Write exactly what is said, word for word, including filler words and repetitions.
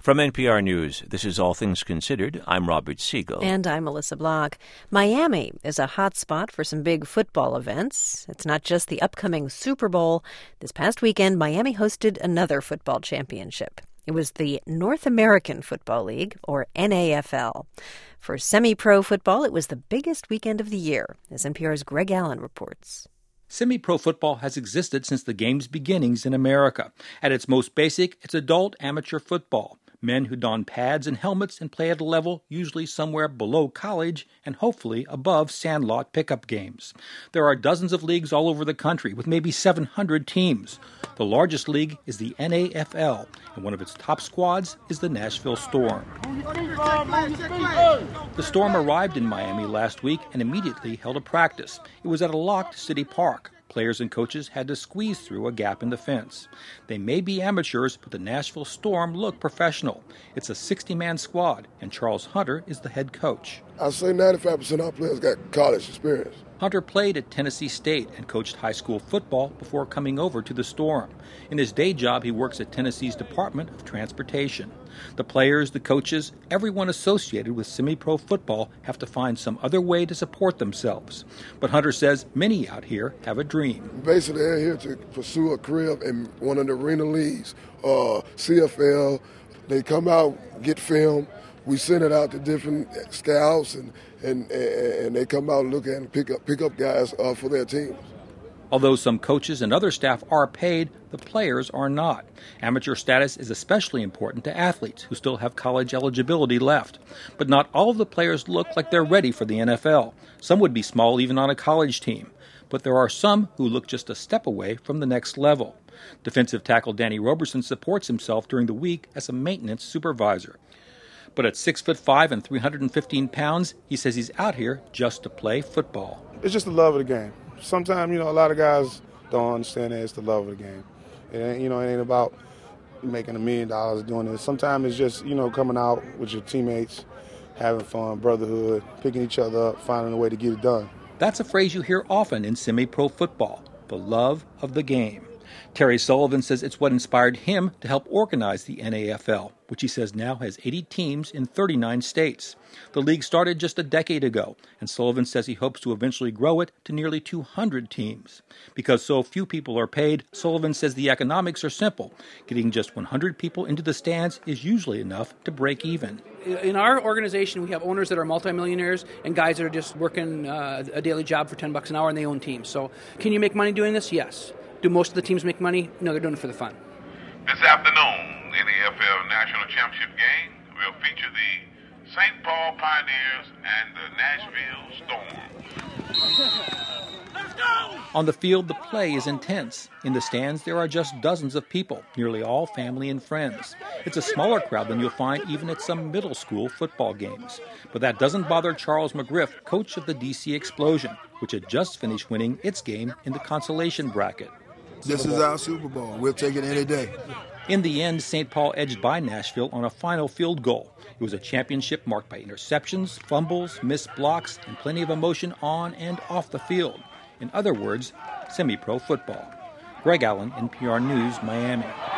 From N P R News, this is All Things Considered. I'm Robert Siegel. And I'm Melissa Block. Miami is a hot spot for some big football events. It's not just the upcoming Super Bowl. This past weekend, Miami hosted another football championship. It was the North American Football League, or N A F L. For semi-pro football, it was the biggest weekend of the year, as N P R's Greg Allen reports. Semi-pro football has existed since the game's beginnings in America. At its most basic, it's adult amateur football. Men who don pads and helmets and play at a level usually somewhere below college and hopefully above sandlot pickup games. There are dozens of leagues all over the country with maybe seven hundred teams. The largest league is the N A F L, and one of its top squads is the Nashville Storm. The Storm arrived in Miami last week and immediately held a practice. It was at a locked city park. Players and coaches had to squeeze through a gap in the fence. They may be amateurs, but the Nashville Storm look professional. It's a sixty-man squad, and Charles Hunter is the head coach. I'd say ninety-five percent of our players got college experience. Hunter played at Tennessee State and coached high school football before coming over to the Storm. In his day job, he works at Tennessee's Department of Transportation. The players, the coaches, everyone associated with semi-pro football have to find some other way to support themselves. But Hunter says many out here have a dream. Basically, they're here to pursue a career in one of the arena leagues, uh, C F L. They come out, get film. We send it out to different scouts, and and, and they come out and look at and pick up pick up guys uh, for their teams. Although some coaches and other staff are paid, the players are not. Amateur status is especially important to athletes who still have college eligibility left. But not all of the players look like they're ready for the N F L. Some would be small even on a college team. But there are some who look just a step away from the next level. Defensive tackle Danny Roberson supports himself during the week as a maintenance supervisor. But at six foot five and three hundred fifteen pounds, he says he's out here just to play football. It's just the love of the game. Sometimes, you know, a lot of guys don't understand that it's the love of the game. It ain't, you know, it ain't about making a million dollars doing this. Sometimes it's just, you know, coming out with your teammates, having fun, brotherhood, picking each other up, finding a way to get it done. That's a phrase you hear often in semi-pro football, the love of the game. Terry Sullivan says it's what inspired him to help organize the N A F L, which he says now has eighty teams in thirty-nine states. The league started just a decade ago, and Sullivan says he hopes to eventually grow it to nearly two hundred teams. Because so few people are paid, Sullivan says the economics are simple. Getting just one hundred people into the stands is usually enough to break even. In our organization, we have owners that are multimillionaires and guys that are just working uh, a daily job for ten bucks an hour, and they own teams. So can you make money doing this? Yes. Do most of the teams make money? No, they're doing it for the fun. This afternoon, the N A F L National Championship game will feature the Saint Paul Pioneers and the Nashville Storm. Let's go! On the field, the play is intense. In the stands, there are just dozens of people, nearly all family and friends. It's a smaller crowd than you'll find even at some middle school football games. But that doesn't bother Charles McGriff, coach of the D C Explosion, which had just finished winning its game in the consolation bracket. This is our Super Bowl. We'll take it any day. In the end, Saint Paul edged by Nashville on a final field goal. It was a championship marked by interceptions, fumbles, missed blocks, and plenty of emotion on and off the field. In other words, semi-pro football. Greg Allen, N P R News, Miami.